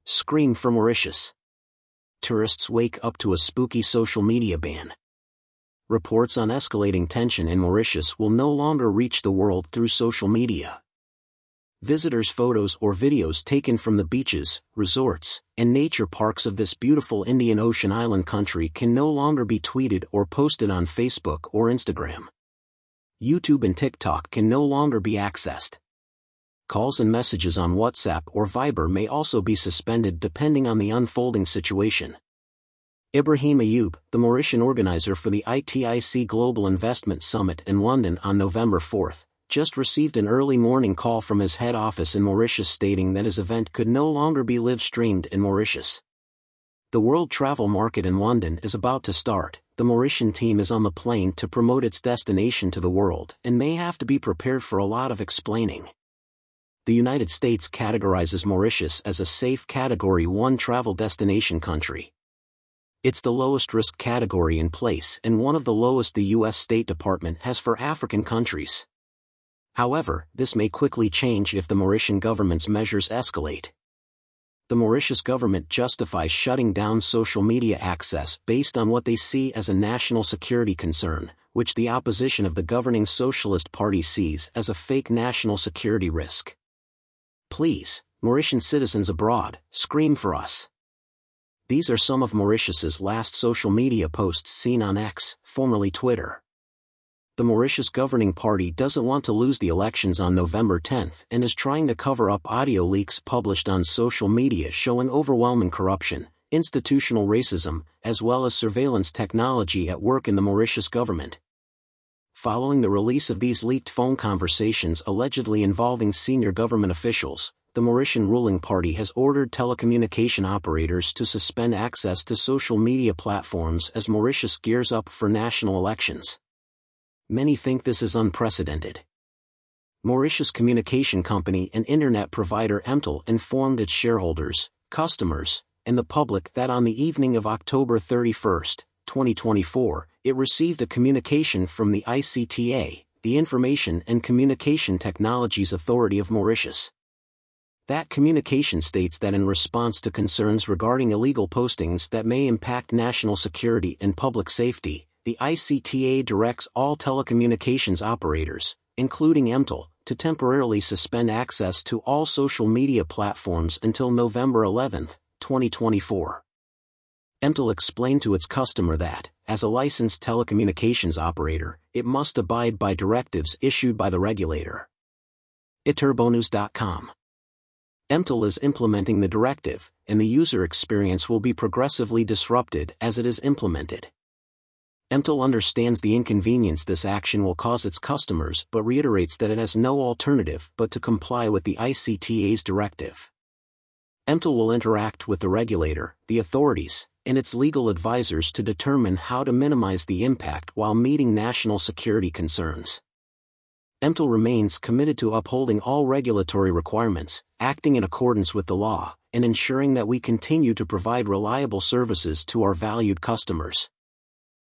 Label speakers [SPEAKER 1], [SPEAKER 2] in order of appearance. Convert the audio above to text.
[SPEAKER 1] Scream for Mauritius. Tourists wake up to a spooky social media ban. Reports on escalating tension in Mauritius will no longer reach the world through social media. Visitors' photos or videos taken from the beaches, resorts, and nature parks of this beautiful Indian Ocean island country can no longer be tweeted or posted on Facebook or Instagram. YouTube and TikTok can no longer be accessed. Calls and messages on WhatsApp or Viber may also be suspended depending on the unfolding situation. Ibrahim Ayoub, the Mauritian organizer for the ITIC Global Investment Summit in London on November 4, just received an early morning call from his head office in Mauritius stating that his event could no longer be live-streamed in Mauritius. The world travel market in London is about to start. The Mauritian team is on the plane to promote its destination to the world and may have to be prepared for a lot of explaining. The United States categorizes Mauritius as a safe Category 1 travel destination country. It's the lowest risk category in place and one of the lowest the U.S. State Department has for African countries. However, this may quickly change if the Mauritian government's measures escalate. The Mauritius government justifies shutting down social media access based on what they see as a national security concern, which the opposition of the governing Socialist Party sees as a fake national security risk. Please, Mauritian citizens abroad, scream for us. These are some of Mauritius's last social media posts seen on X, formerly Twitter. The Mauritius governing party doesn't want to lose the elections on November 10 and is trying to cover up audio leaks published on social media showing overwhelming corruption, institutional racism, as well as surveillance technology at work in the Mauritius government. Following the release of these leaked phone conversations allegedly involving senior government officials, the Mauritian ruling party has ordered telecommunication operators to suspend access to social media platforms as Mauritius gears up for national elections. Many think this is unprecedented. Mauritius communication company and internet provider MTEL informed its shareholders, customers, and the public that on the evening of October 31, 2024, it received a communication from the ICTA, the Information and Communication Technologies Authority of Mauritius. That communication states that in response to concerns regarding illegal postings that may impact national security and public safety, the ICTA directs all telecommunications operators, including MTEL, to temporarily suspend access to all social media platforms until November 11, 2024. MTEL explained to its customer that, as a licensed telecommunications operator, it must abide by directives issued by the regulator. iturbonus.com. MTEL is implementing the directive, and the user experience will be progressively disrupted as it is implemented. MTEL understands the inconvenience this action will cause its customers but reiterates that it has no alternative but to comply with the ICTA's directive. MTEL will interact with the regulator, the authorities, and its legal advisors to determine how to minimize the impact while meeting national security concerns. MTEL remains committed to upholding all regulatory requirements, acting in accordance with the law, and ensuring that we continue to provide reliable services to our valued customers.